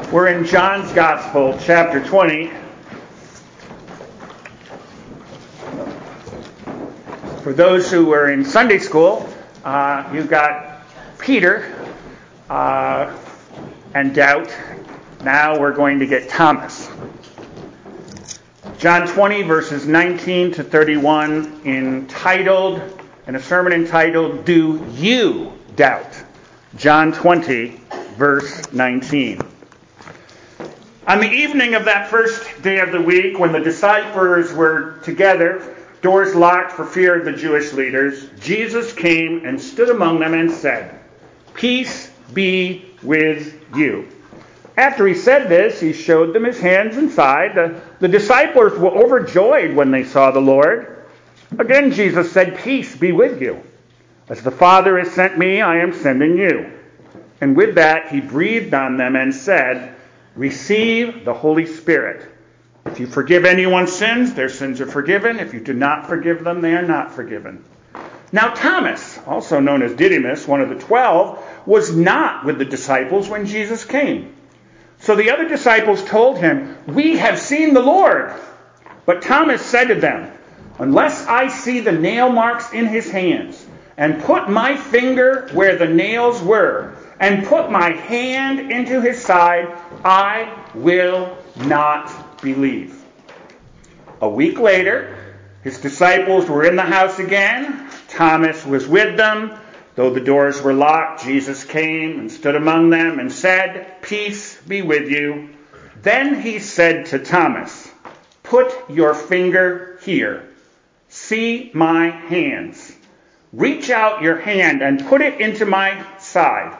We're in John's Gospel, chapter 20. For those who were in Sunday school, you've got Peter and doubt. Now we're going to get Thomas. John 20, verses 19 to 31, in a sermon entitled, Do You Doubt? John 20, verse 19. On the evening of that first day of the week, when the disciples were together, doors locked for fear of the Jewish leaders, Jesus came and stood among them and said, Peace be with you. After he said this, he showed them his hands and side. The disciples were overjoyed when they saw the Lord. Again, Jesus said, Peace be with you. As the Father has sent me, I am sending you. And with that, he breathed on them and said, Receive the Holy Spirit. If you forgive anyone's sins, their sins are forgiven. If you do not forgive them, they are not forgiven. Now Thomas, also known as Didymus, one of the 12, was not with the disciples when Jesus came. So the other disciples told him, We have seen the Lord. But Thomas said to them, Unless I see the nail marks in his hands, and put my finger where the nails were, and put my hand into his side, I will not believe. A week later, his disciples were in the house again. Thomas was with them. Though the doors were locked, Jesus came and stood among them and said, Peace be with you. Then he said to Thomas, Put your finger here. See my hands. Reach out your hand and put it into my side.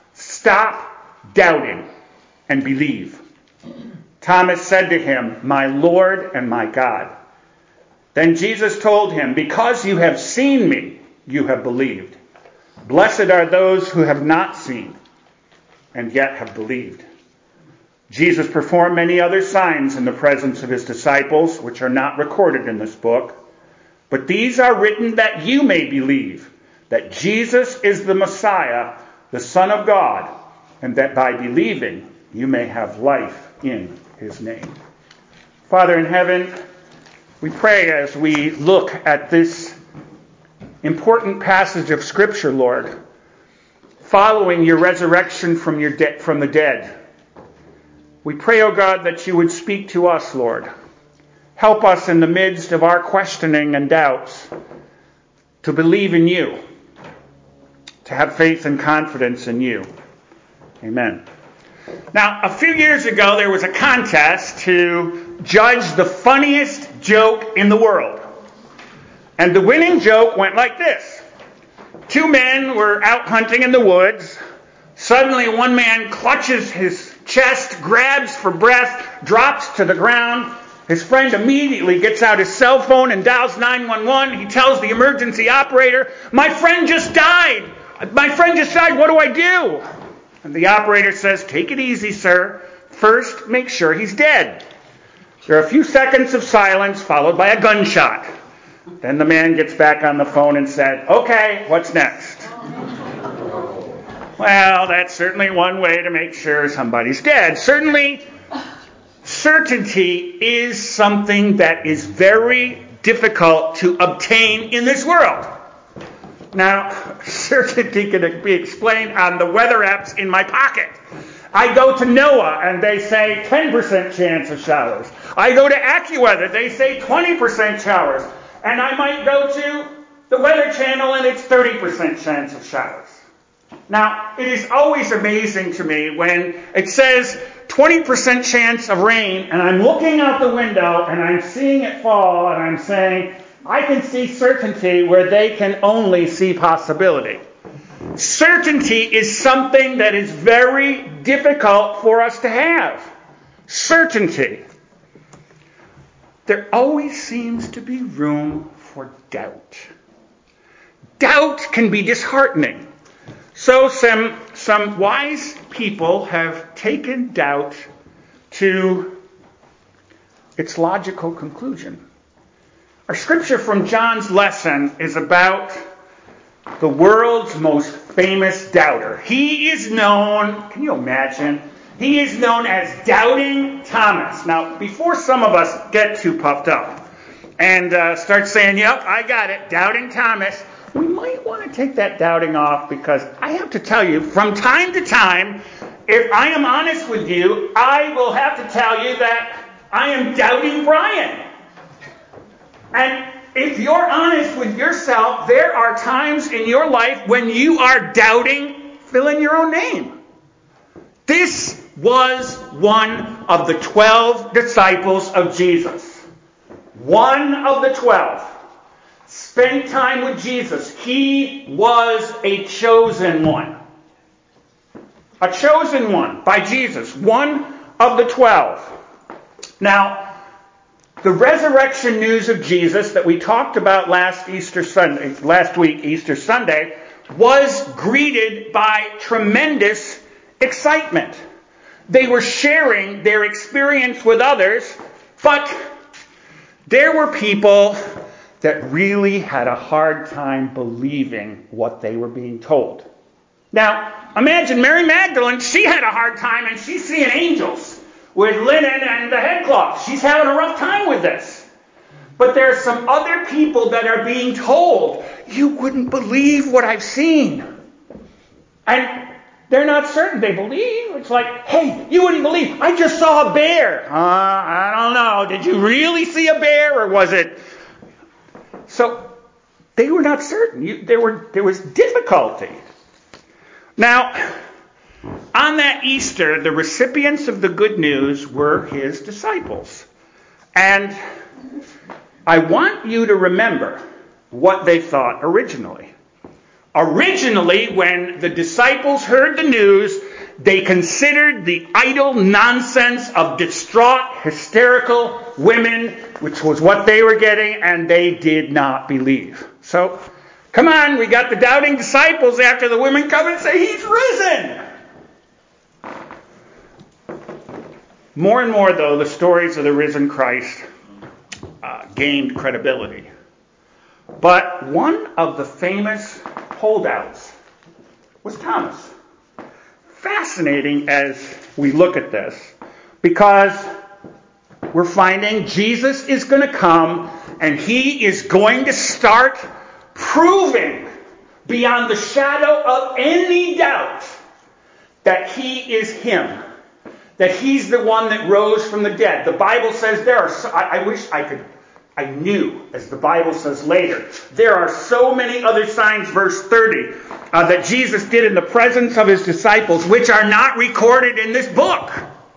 Stop doubting and believe. Thomas said to him, My Lord and my God. Then Jesus told him, Because you have seen me, you have believed. Blessed are those who have not seen and yet have believed. Jesus performed many other signs in the presence of his disciples, which are not recorded in this book. But these are written that you may believe that Jesus is the Messiah, the Son of God, and that by believing you may have life in his name. Father in heaven, we pray as we look at this important passage of Scripture, Lord, following your resurrection from the dead. We pray, O God, that you would speak to us, Lord. Help us in the midst of our questioning and doubts to believe in you, to have faith and confidence in you. Amen. Now, a few years ago, there was a contest to judge the funniest joke in the world. And the winning joke went like this. Two men were out hunting in the woods. Suddenly, one man clutches his chest, grabs for breath, drops to the ground. His friend immediately gets out his cell phone and dials 911. He tells the emergency operator, My friend just died. What do I do? And the operator says, Take it easy, sir. First, make sure he's dead. There are a few seconds of silence followed by a gunshot. Then the man gets back on the phone and said, Okay, what's next? Well, that's certainly one way to make sure somebody's dead. Certainly, certainty is something that is very difficult to obtain in this world. Now, certainty can be explained on the weather apps in my pocket. I go to NOAA and they say 10% chance of showers. I go to AccuWeather, they say 20% showers. And I might go to the Weather Channel and it's 30% chance of showers. Now, it is always amazing to me when it says 20% chance of rain and I'm looking out the window and I'm seeing it fall and I'm saying, I can see certainty where they can only see possibility. Certainty is something that is very difficult for us to have. Certainty. There always seems to be room for doubt. Doubt can be disheartening. So some wise people have taken doubt to its logical conclusion. Our scripture from John's lesson is about the world's most famous doubter. He is known, can you imagine, He is known as Doubting Thomas. Now, before some of us get too puffed up and start saying, yep, I got it, Doubting Thomas, we might want to take that doubting off, because I have to tell you, from time to time, if I am honest with you, I will have to tell you that I am doubting Brian. And if you're honest with yourself, there are times in your life when you are doubting, fill in your own name. This was one of the 12 disciples of Jesus. One of the 12. Spent time with Jesus. He was a chosen one. A chosen one by Jesus. One of the 12. Now, the resurrection news of Jesus that we talked about last week, Easter Sunday, was greeted by tremendous excitement. They were sharing their experience with others, but there were people that really had a hard time believing what they were being told. Now, imagine Mary Magdalene, she had a hard time, and she's seeing angels with linen and the headcloth. She's having a rough time with this. But there are some other people that are being told, you wouldn't believe what I've seen. And they're not certain they believe. It's like, hey, you wouldn't believe, I just saw a bear. I don't know. Did you really see a bear, or was it? So they were not certain. There was difficulty. Now, on that Easter, the recipients of the good news were his disciples. And I want you to remember what they thought originally. Originally, when the disciples heard the news, they considered the idle nonsense of distraught, hysterical women, which was what they were getting, and they did not believe. So, come on, we got the doubting disciples after the women come and say, he's risen! More and more, though, the stories of the risen Christ gained credibility. But one of the famous holdouts was Thomas. Fascinating as we look at this, because we're finding Jesus is going to come and he is going to start proving beyond the shadow of any doubt that he is him. That he's the one that rose from the dead. The Bible says there are, I wish I knew, as the Bible says later, there are so many other signs, verse 30, that Jesus did in the presence of his disciples, which are not recorded in this book.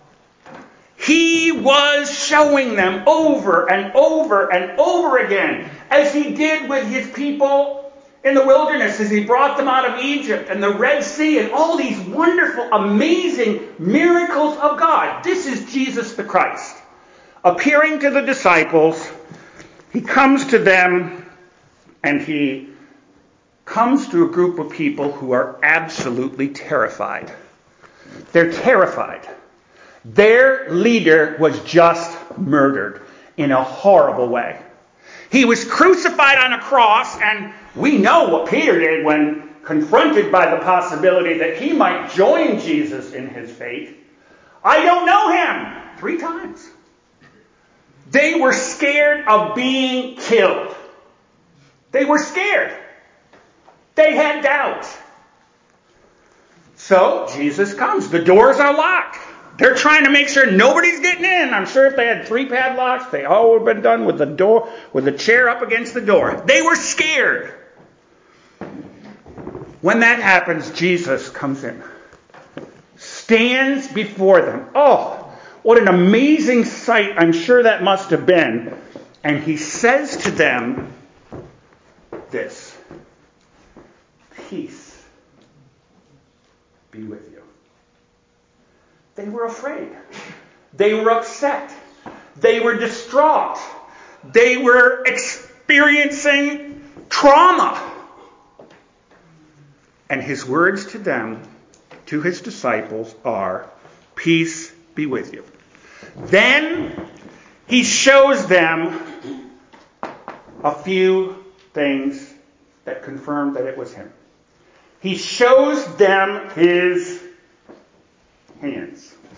He was showing them over and over and over again, as he did with his people in the wilderness, as he brought them out of Egypt and the Red Sea and all these wonderful, amazing miracles of God. This is Jesus the Christ. Appearing to the disciples, he comes to them, and he comes to a group of people who are absolutely terrified. They're terrified. Their leader was just murdered in a horrible way. He was crucified on a cross, and we know what Peter did when confronted by the possibility that he might join Jesus in his fate. I don't know him. 3 times. They were scared of being killed. They were scared. They had doubt. So Jesus comes. The doors are locked. They're trying to make sure nobody's getting in. I'm sure if they had 3 padlocks, they all would have been done with the door, with the chair up against the door. They were scared. When that happens, Jesus comes in, stands before them. Oh, what an amazing sight I'm sure that must have been. And he says to them this: peace be with you. They were afraid. They were upset. They were distraught. They were experiencing trauma. And his words to them, to his disciples, are, peace be with you. Then he shows them a few things that confirm that it was him. He shows them his hands.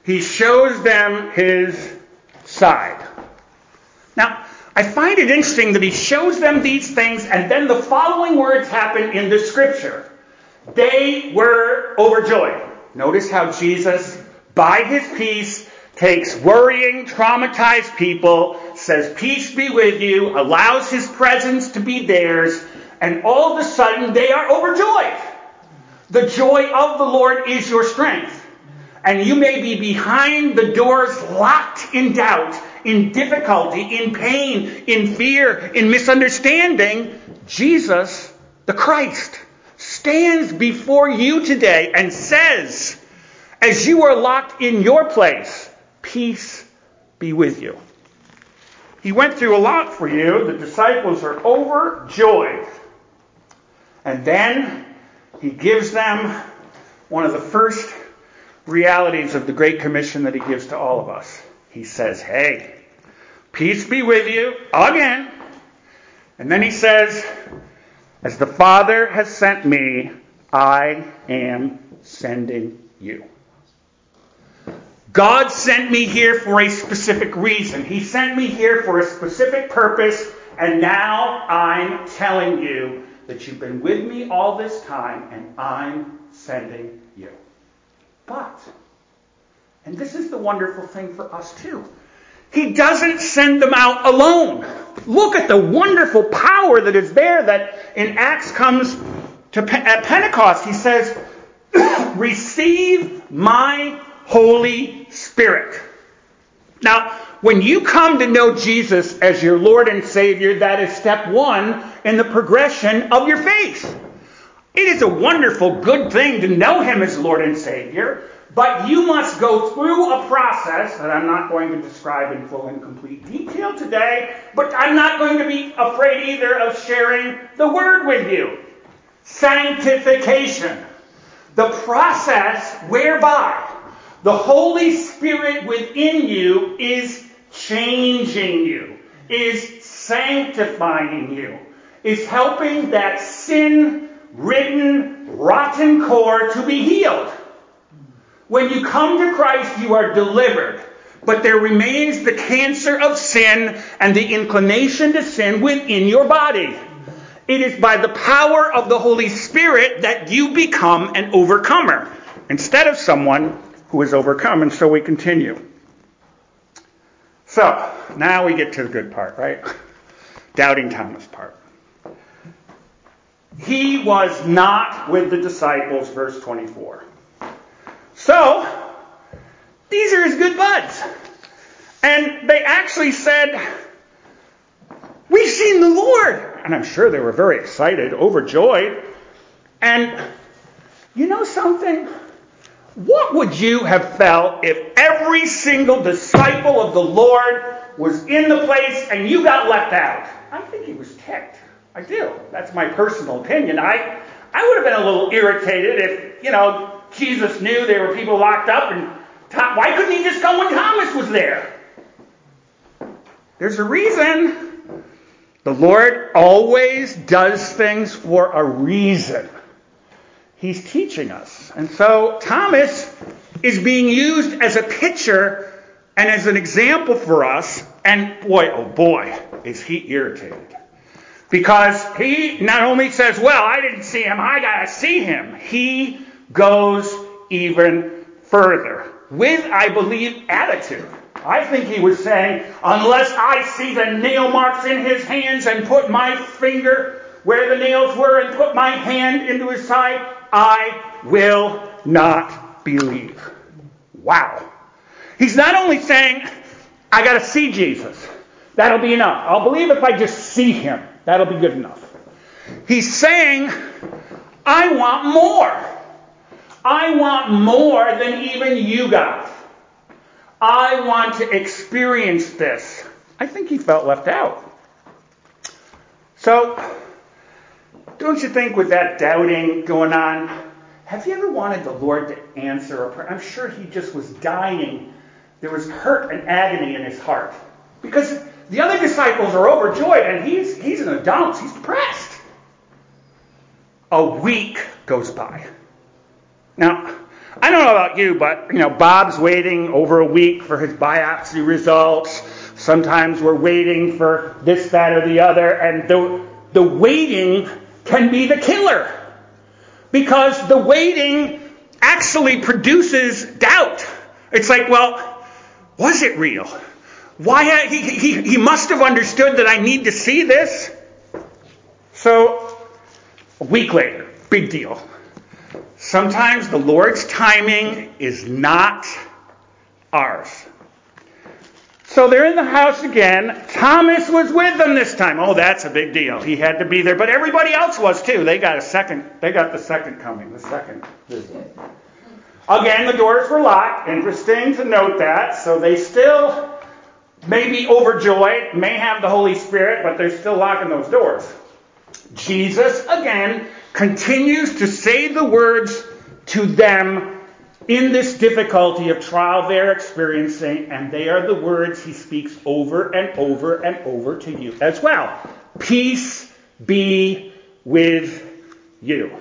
he shows them his side. Now, I find it interesting that he shows them these things, and then the following words happen in the scripture. They were overjoyed. Notice how Jesus, by his peace, takes worrying, traumatized people, says, peace be with you, allows his presence to be theirs, and all of a sudden they are overjoyed. The joy of the Lord is your strength. And you may be behind the doors, locked in doubt, in difficulty, in pain, in fear, in misunderstanding. Jesus, the Christ, stands before you today and says, as you are locked in your place, peace be with you. He went through a lot for you. The disciples are overjoyed. And then he gives them one of the first realities of the Great Commission that he gives to all of us. He says, hey, peace be with you, again. And then he says, as the Father has sent me, I am sending you. God sent me here for a specific reason. He sent me here for a specific purpose, and now I'm telling you that you've been with me all this time, and I'm sending you. But, and this is the wonderful thing for us too, he doesn't send them out alone. Look at the wonderful power that is there that in Acts comes to at Pentecost. He says, receive my Holy Spirit. Now, when you come to know Jesus as your Lord and Savior, that is step one in the progression of your faith. It is a wonderful, good thing to know him as Lord and Savior, but you must go through a process that I'm not going to describe in full and complete detail today, but I'm not going to be afraid either of sharing the word with you. Sanctification. The process whereby the Holy Spirit within you is changing you, is sanctifying you, is helping that sin-ridden, rotten core to be healed. When you come to Christ, you are delivered. But there remains the cancer of sin and the inclination to sin within your body. It is by the power of the Holy Spirit that you become an overcomer, instead of someone who is overcome. And so we continue. So, now we get to the good part, right? Doubting Thomas part. He was not with the disciples, verse 24. So, these are his good buds. And they actually said, we've seen the Lord. And I'm sure they were very excited, overjoyed. And you know something? What would you have felt if every single disciple of the Lord was in the place and you got left out? I think he was ticked. I do. That's my personal opinion. I would have been a little irritated if, Jesus knew there were people locked up, and why couldn't he just come when Thomas was there? There's a reason. The Lord always does things for a reason. He's teaching us. And so Thomas is being used as a picture and as an example for us. And boy, oh boy, is he irritated. Because he not only says, well, I didn't see him, I got to see him. He goes even further with, I believe, attitude. I think he was saying, unless I see the nail marks in his hands and put my finger where the nails were and put my hand into his side, I will not believe. Wow. He's not only saying, I got to see Jesus. That'll be enough. I'll believe if I just see him. That'll be good enough. He's saying, I want more. I want more than even you got. I want to experience this. I think he felt left out. So, don't you think with that doubting going on, have you ever wanted the Lord to answer a prayer? I'm sure he just was dying. There was hurt and agony in his heart. Because the other disciples are overjoyed, and he's in the dumps. He's depressed. A week goes by. Now, I don't know about you, but, Bob's waiting over a week for his biopsy results. Sometimes we're waiting for this, that, or the other. And the waiting can be the killer. Because the waiting actually produces doubt. It's like, well, was it real? Why he must have understood that I need to see this. So, a week later, big deal. Sometimes the Lord's timing is not ours. So they're in the house again. Thomas was with them this time. Oh, that's a big deal. He had to be there, but everybody else was too. They got the second coming, the second visit. Again, the doors were locked. Interesting to note that. So they still may be overjoyed, may have the Holy Spirit, but they're still locking those doors. Jesus, again, continues to say the words to them in this difficulty of trial they're experiencing, and they are the words he speaks over and over and over to you as well. Peace be with you.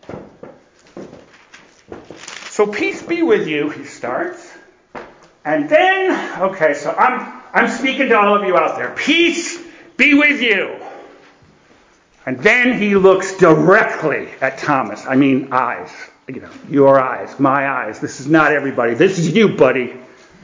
So peace be with you, he starts. And then, okay, so I'm speaking to all of you out there. Peace be with you. And then he looks directly at Thomas. I mean, eyes. Your eyes, my eyes. This is not everybody. This is you, buddy.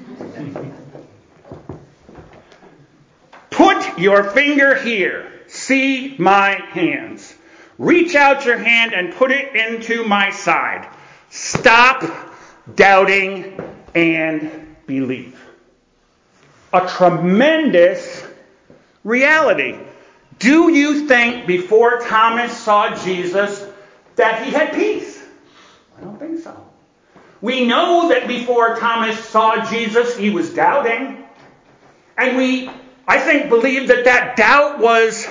Put your finger here. See my hands. Reach out your hand and put it into my side. Stop doubting and believe. A tremendous reality. Do you think before Thomas saw Jesus that he had peace? I don't think so. We know that before Thomas saw Jesus, he was doubting. And we, I think, believe that doubt was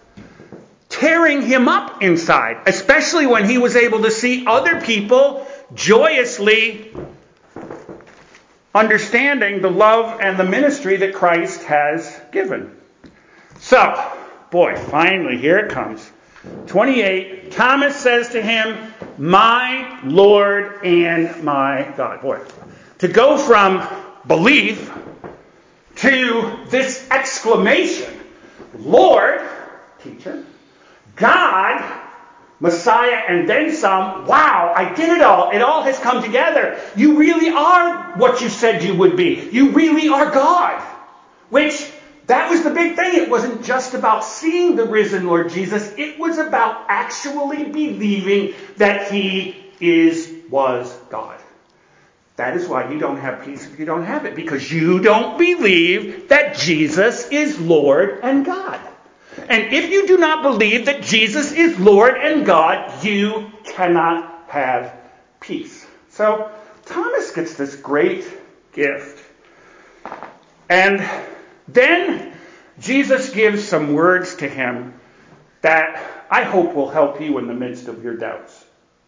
tearing him up inside, especially when he was able to see other people joyously understanding the love and the ministry that Christ has given. So, boy, finally, here it comes. 28, Thomas says to him, my Lord and my God. Boy, to go from belief to this exclamation, Lord, teacher, God, Messiah, and then some. Wow, I did it all. It all has come together. You really are what you said you would be. You really are God. Which, that was the big thing. It wasn't just about seeing the risen Lord Jesus. It was about actually believing that he was God. That is why you don't have peace if you don't have it. Because you don't believe that Jesus is Lord and God. And if you do not believe that Jesus is Lord and God, you cannot have peace. So Thomas gets this great gift. And then Jesus gives some words to him that I hope will help you in the midst of your doubts.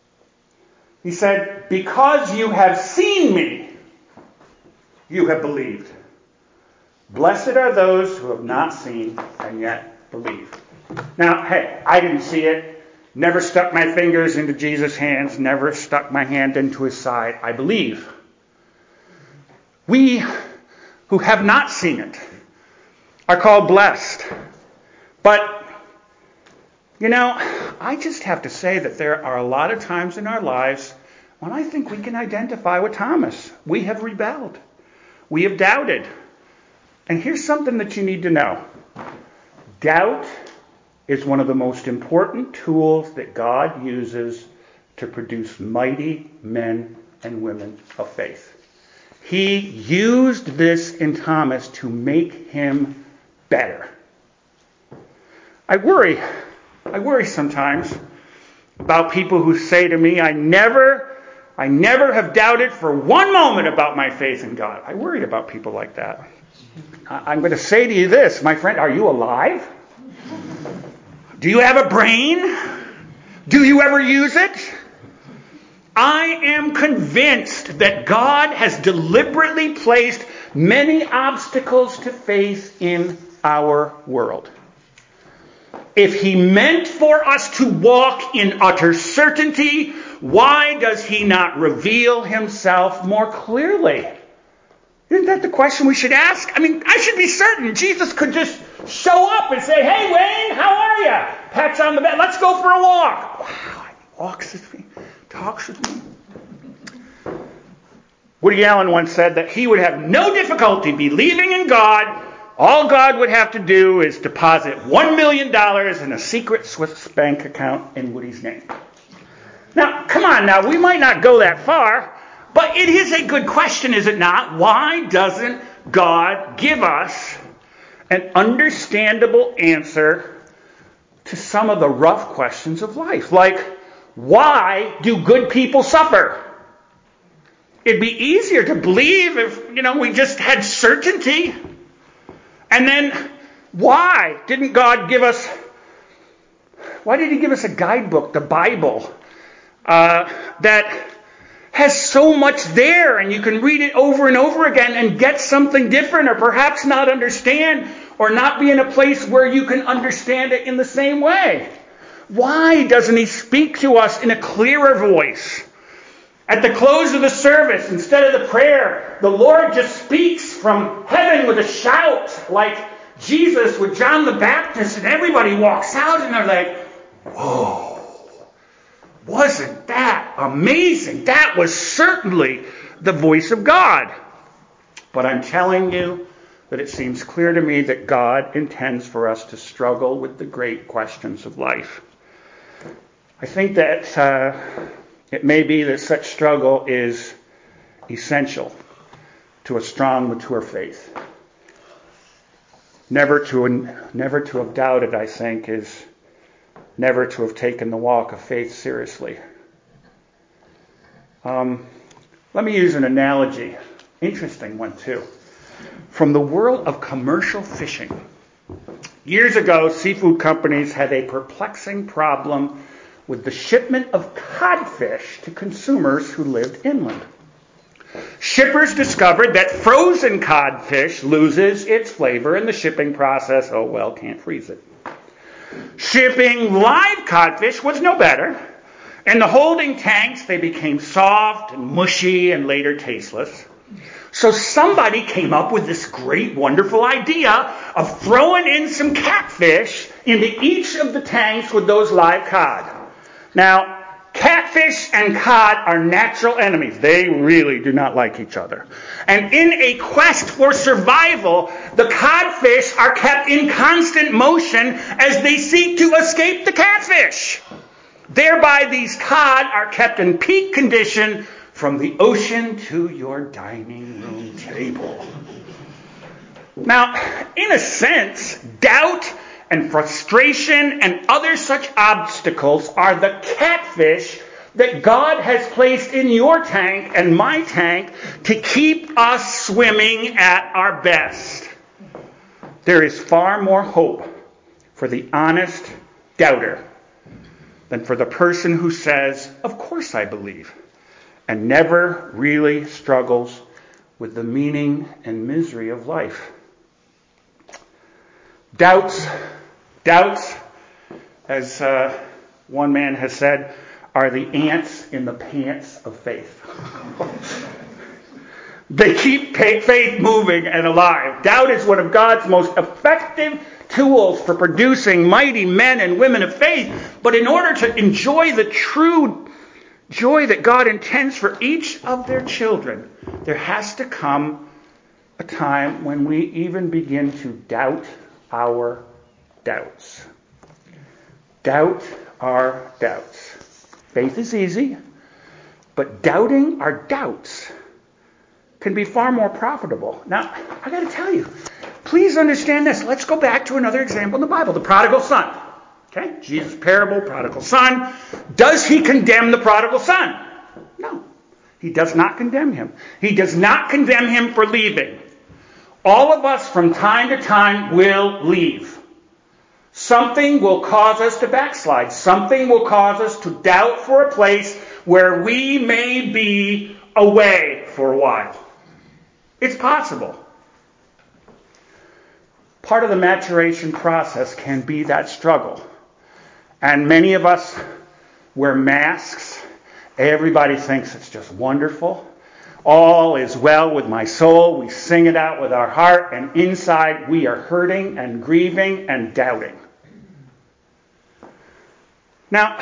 He said, because you have seen me, you have believed. Blessed are those who have not seen and yet believe. Now, hey, I didn't see it. Never stuck my fingers into Jesus' hands. Never stuck my hand into his side. I believe. We who have not seen it are called blessed. But, I just have to say that there are a lot of times in our lives when I think we can identify with Thomas. We have rebelled. We have doubted. And here's something that you need to know. Doubt is one of the most important tools that God uses to produce mighty men and women of faith. He used this in Thomas to make him better. I worry sometimes about people who say to me, I never have doubted for one moment about my faith in God. I worry about people like that. I'm going to say to you this, my friend, are you alive? Do you have a brain? Do you ever use it? I am convinced that God has deliberately placed many obstacles to faith in our world. If he meant for us to walk in utter certainty, why does he not reveal himself more clearly? Isn't that the question we should ask? I mean, I should be certain Jesus could just show up and say, "Hey, Wayne, how are you?" Pats on the back. "Let's go for a walk." Wow, he walks with me, talks with me. Woody Allen once said that he would have no difficulty believing in God. All God would have to do is deposit $1 million in a secret Swiss bank account in Woody's name. Now, come on now, we might not go that far, but it is a good question, is it not? Why doesn't God give us an understandable answer to some of the rough questions of life? Like, why do good people suffer? It'd be easier to believe if, we just had certainty. And then, why did he give us a guidebook, the Bible, that has so much there, and you can read it over and over again and get something different, or perhaps not understand, or not be in a place where you can understand it in the same way? Why doesn't he speak to us in a clearer voice? At the close of the service, instead of the prayer, the Lord just speaks from heaven with a shout, like Jesus with John the Baptist, and everybody walks out and they're like, "Whoa, wasn't that amazing?" That was certainly the voice of God. But I'm telling you that it seems clear to me that God intends for us to struggle with the great questions of life. I think that it may be that such struggle is essential to a strong, mature faith. Never to have doubted, I think, is never to have taken the walk of faith seriously. Let me use an analogy, interesting one too, from the world of commercial fishing. Years ago, seafood companies had a perplexing problem with the shipment of codfish to consumers who lived inland. Shippers discovered that frozen codfish loses its flavor in the shipping process. Oh well, can't freeze it. Shipping live codfish was no better. In the holding tanks, they became soft and mushy and later tasteless. So somebody came up with this great, wonderful idea of throwing in some catfish into each of the tanks with those live cod. Now, catfish and cod are natural enemies. They really do not like each other. And in a quest for survival, the codfish are kept in constant motion as they seek to escape the catfish. Thereby, these cod are kept in peak condition from the ocean to your dining room table. Now, in a sense, doubt and frustration and other such obstacles are the catfish that God has placed in your tank and my tank to keep us swimming at our best. There is far more hope for the honest doubter than for the person who says, "Of course I believe," and never really struggles with the meaning and misery of life. Doubts, as one man has said, are the ants in the pants of faith. They keep faith moving and alive. Doubt is one of God's most effective tools for producing mighty men and women of faith. But in order to enjoy the true joy that God intends for each of their children, there has to come a time when we even begin to doubt our doubts. Doubt our doubts. Faith is easy, but doubting our doubts can be far more profitable. Now, I got to tell you, please understand this. Let's go back to another example in the Bible, the prodigal son. Okay, Jesus' parable, prodigal son. Does he condemn the prodigal son? No, he does not condemn him. He does not condemn him for leaving. All of us from time to time will leave. Something will cause us to backslide. Something will cause us to doubt for a place where we may be away for a while. It's possible. part of the maturation process can be that struggle. And many of us wear masks. Everybody thinks it's just wonderful. All is well with my soul. We sing it out with our heart, and inside we are hurting and grieving and doubting. Now,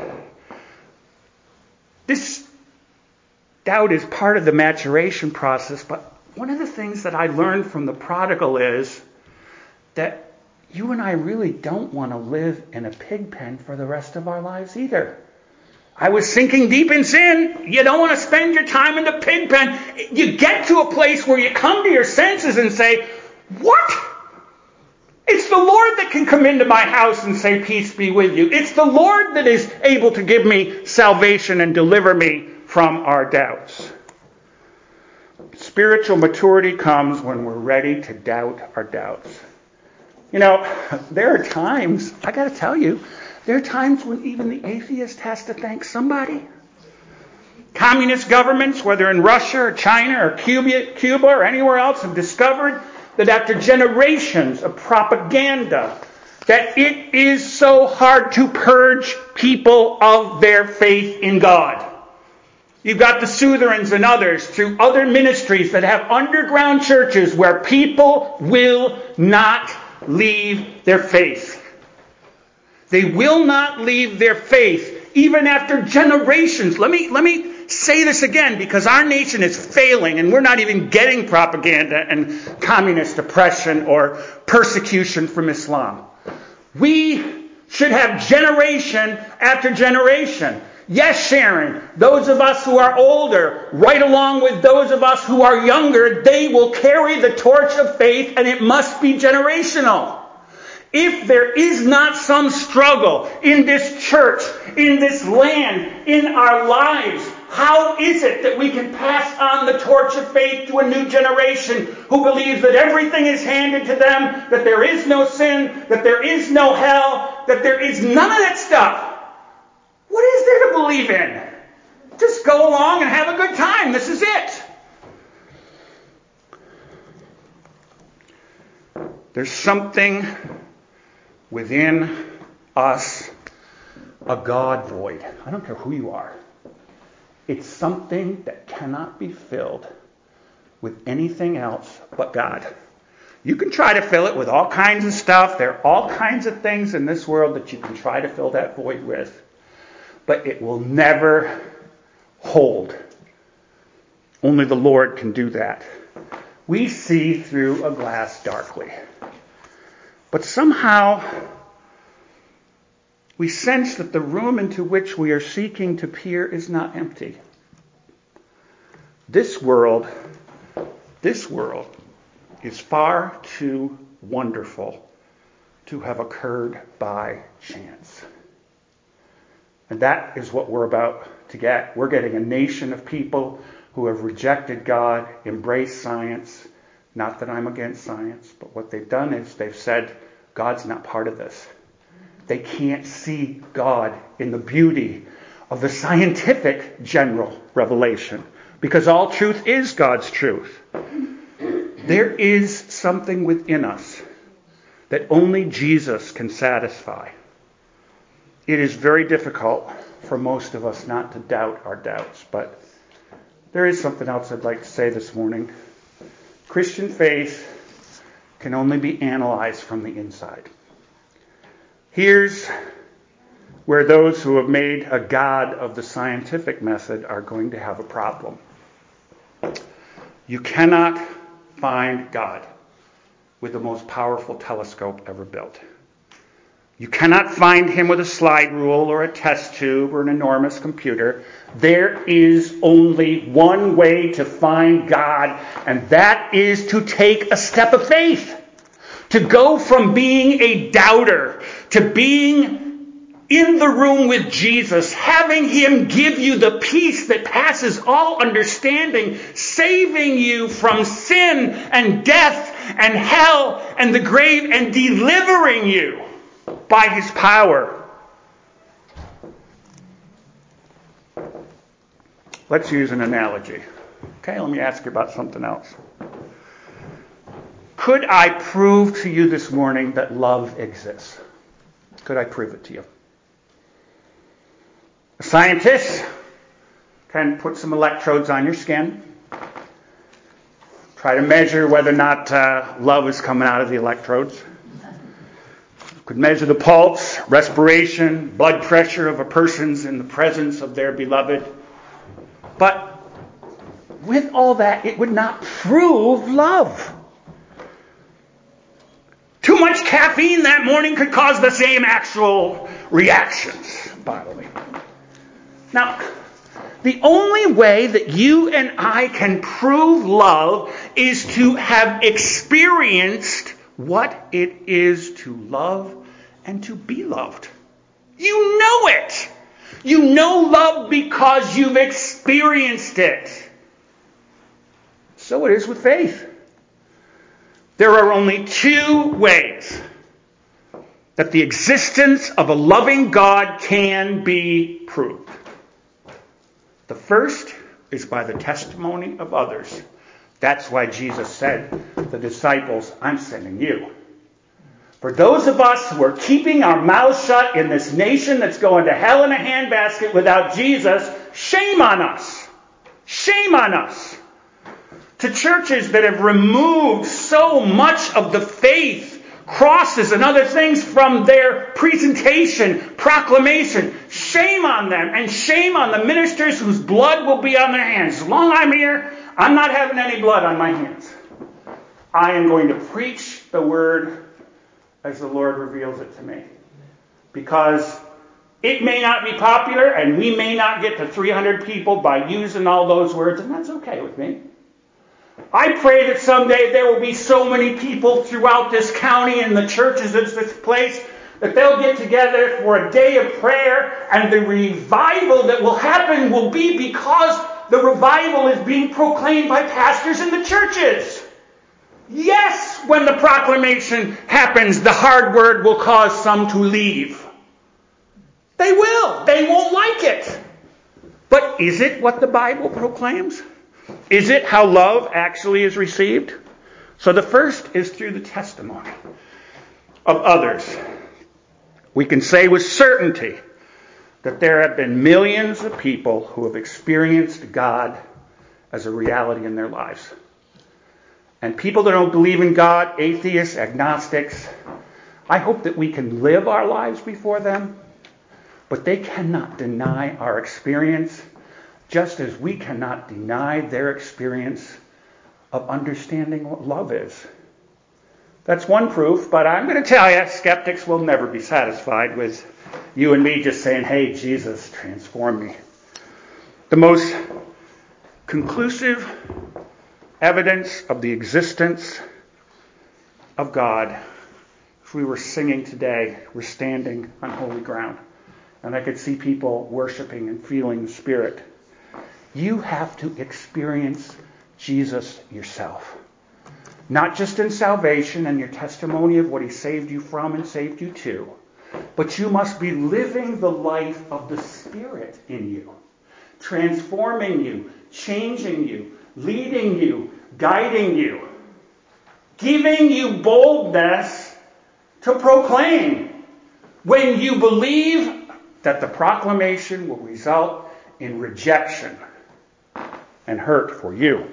this doubt is part of the maturation process, but one of the things that I learned from the prodigal is that you and I really don't want to live in a pig pen for the rest of our lives either. I was sinking deep in sin. You don't want to spend your time in the pig pen. You get to a place where you come to your senses and say, what? It's the Lord that can come into my house and say, peace be with you. It's the Lord that is able to give me salvation and deliver me from our doubts. Spiritual maturity comes when we're ready to doubt our doubts. You know, there are times, I got to tell you, there are times when even the atheist has to thank somebody. Communist governments, whether in Russia or China or Cuba or anywhere else, have discovered that after generations of propaganda, that it is so hard to purge people of their faith in God. You've got the Lutherans and others through other ministries that have underground churches where people will not leave their faith. They will not leave their faith even after generations. Let me say this again, because our nation is failing and we're not even getting propaganda and communist oppression or persecution from Islam. We should have generation after generation. Yes, Sharon, those of us who are older, right along with those of us who are younger, they will carry the torch of faith, and it must be generational. If there is not some struggle in this church, in this land, in our lives, how is it that we can pass on the torch of faith to a new generation who believes that everything is handed to them, that there is no sin, that there is no hell, that there is none of that stuff? What is there to believe in? Just go along and have a good time. This is it. There's something within us, a God void. I don't care who you are. It's something that cannot be filled with anything else but God. You can try to fill it with all kinds of stuff. There are all kinds of things in this world that you can try to fill that void with. But it will never hold. Only the Lord can do that. We see through a glass darkly. But somehow we sense that the room into which we are seeking to peer is not empty. This world is far too wonderful to have occurred by chance. And that is what we're about to get. We're getting a nation of people who have rejected God, embraced science. Not that I'm against science, but what they've done is they've said, God's not part of this. They can't see God in the beauty of the scientific general revelation, because all truth is God's truth. There is something within us that only Jesus can satisfy. It is very difficult for most of us not to doubt our doubts, but there is something else I'd like to say this morning. Christian faith can only be analyzed from the inside. Here's where those who have made a god of the scientific method are going to have a problem. You cannot find God with the most powerful telescope ever built. You cannot find him with a slide rule or a test tube or an enormous computer. There is only one way to find God, and that is to take a step of faith. To go from being a doubter to being in the room with Jesus, having him give you the peace that passes all understanding, saving you from sin and death and hell and the grave, and delivering you by his power. Let's use an analogy. Okay, let me ask you about something else. Could I prove to you this morning that love exists? Could I prove it to you? A scientist can put some electrodes on your skin, try to measure whether or not love is coming out of the electrodes. Could measure the pulse, respiration, blood pressure of a person's in the presence of their beloved. But with all that, it would not prove love. Too much caffeine that morning could cause the same actual reactions bodily. Now, the only way that you and I can prove love is to have experienced what it is to love and to be loved. You know it. You know love because you've experienced it. So it is with faith. There are only two ways that the existence of a loving God can be proved. The first is by the testimony of others. That's why Jesus said to the disciples, I'm sending you. For those of us who are keeping our mouths shut in this nation that's going to hell in a handbasket without Jesus, shame on us. Shame on us. To churches that have removed so much of the faith, crosses and other things from their presentation, proclamation. Shame on them and shame on the ministers whose blood will be on their hands. As long as I'm here, I'm not having any blood on my hands. I am going to preach the word as the Lord reveals it to me. Because it may not be popular and we may not get to 300 people by using all those words, and that's okay with me. I pray that someday there will be so many people throughout this county and the churches of this place that they'll get together for a day of prayer, and the revival that will happen will be because the revival is being proclaimed by pastors in the churches. Yes, when the proclamation happens, the hard word will cause some to leave. They will. They won't like it. But is it what the Bible proclaims? Is it how love actually is received? So the first is through the testimony of others. We can say with certainty that there have been millions of people who have experienced God as a reality in their lives. And people that don't believe in God, atheists, agnostics, I hope that we can live our lives before them, but they cannot deny our experience, just as we cannot deny their experience of understanding what love is. That's one proof, but I'm going to tell you, skeptics will never be satisfied with you and me just saying, hey, Jesus, transform me. The most conclusive evidence of the existence of God, if we were singing today, we're standing on holy ground, and I could see people worshiping and feeling the Spirit. You have to experience Jesus yourself. Not just in salvation and your testimony of what he saved you from and saved you to, but you must be living the life of the Spirit in you, transforming you, changing you, leading you, guiding you, giving you boldness to proclaim. When you believe that the proclamation will result in rejection and hurt for you.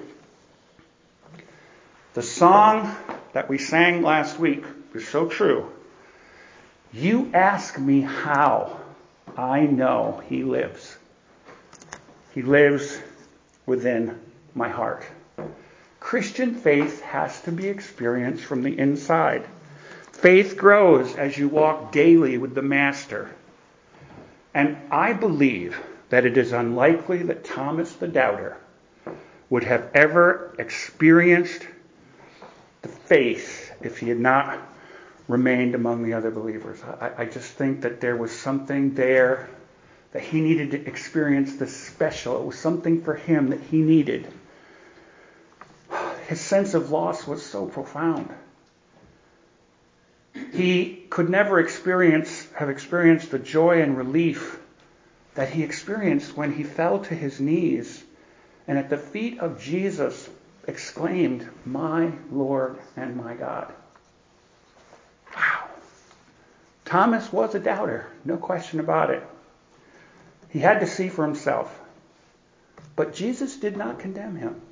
The song that we sang last week is so true. You ask me how I know he lives. He lives within my heart. Christian faith has to be experienced from the inside. Faith grows as you walk daily with the Master. And I believe that it is unlikely that Thomas the Doubter would have ever experienced the faith if he had not remained among the other believers. I just think that there was something there that he needed to experience this special. It was something for him that he needed. His sense of loss was so profound. He could never have experienced the joy and relief that he experienced when he fell to his knees and at the feet of Jesus exclaimed, "My Lord and my God." Wow. Thomas was a doubter, no question about it. He had to see for himself. But Jesus did not condemn him.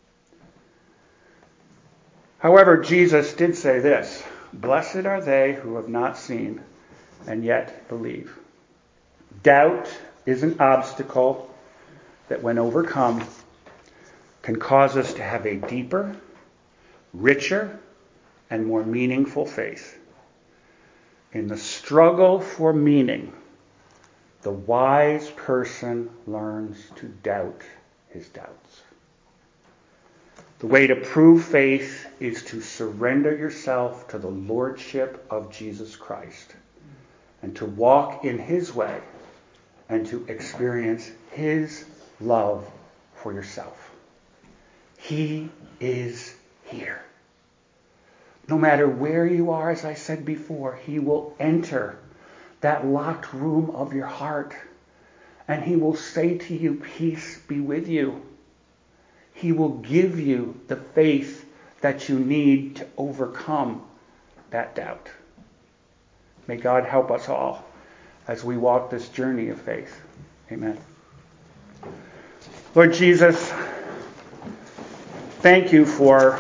However, Jesus did say this, "Blessed are they who have not seen and yet believe." Doubt is an obstacle that, when overcome, can cause us to have a deeper, richer, and more meaningful faith. In the struggle for meaning, the wise person learns to doubt his doubts. The way to prove faith is to surrender yourself to the lordship of Jesus Christ and to walk in his way and to experience his love for yourself. He is here. No matter where you are, as I said before, he will enter that locked room of your heart and he will say to you, "Peace be with you." He will give you the faith that you need to overcome that doubt. May God help us all as we walk this journey of faith. Amen. Lord Jesus, thank you for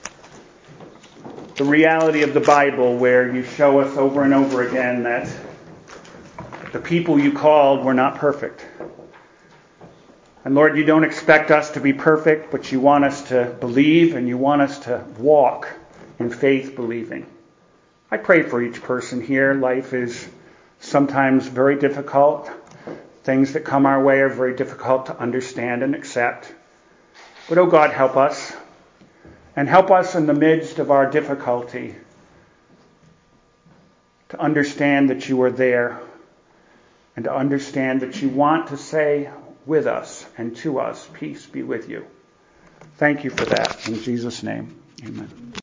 the reality of the Bible, where you show us over and over again that the people you called were not perfect. And Lord, you don't expect us to be perfect, but you want us to believe and you want us to walk in faith believing. I pray for each person here. Life is sometimes very difficult. Things that come our way are very difficult to understand and accept. But oh God, help us. And help us in the midst of our difficulty to understand that you are there and to understand that you want to say with us and to us, "Peace be with you." Thank you for that. In Jesus' name, amen.